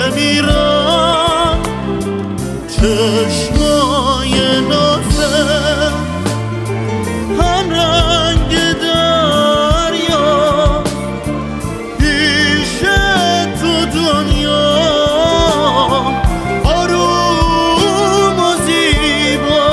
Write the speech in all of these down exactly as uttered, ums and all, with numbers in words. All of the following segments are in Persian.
میرم چشمای نازت هم رنگ دریا پیش تو دنیا آروم و زیبا.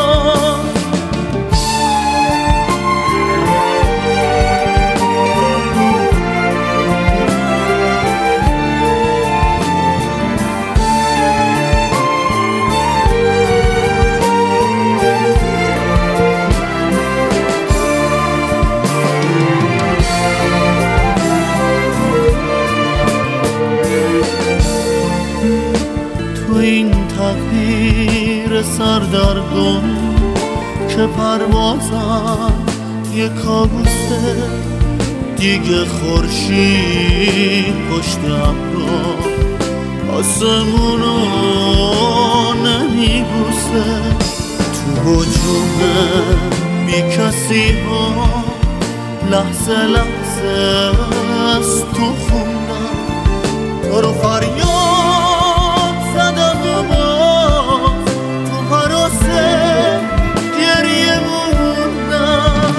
تو این تقدیر سردرگم که پروازم یه کابوسه دیگه، خورشید پشت ابرا آسمونو نمیبوسه. تو هجوم بی کسی ها لحظه لحظه از تو خوندم، تو رو فریاد زدم و باز تو حراسه گریه موندم.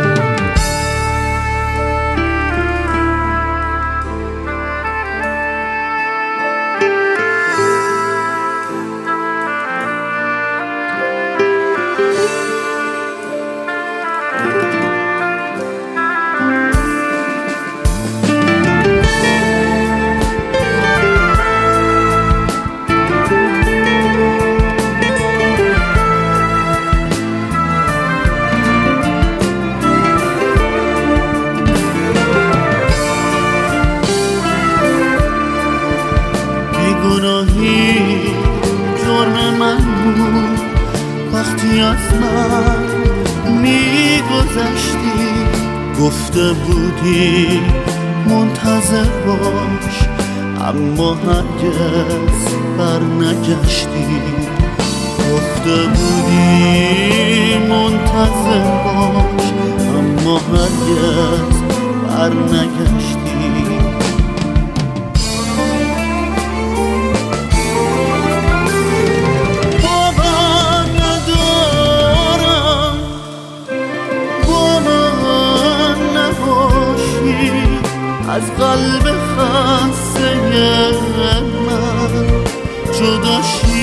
گناهی جرم من بود وقتی از من میگذشتی، گفته بودی منتظر باش اما هرگز بر نگشتی. گفته بودی منتظر باش اما هرگز بر نگشتی. از قلب خسته من جدا شی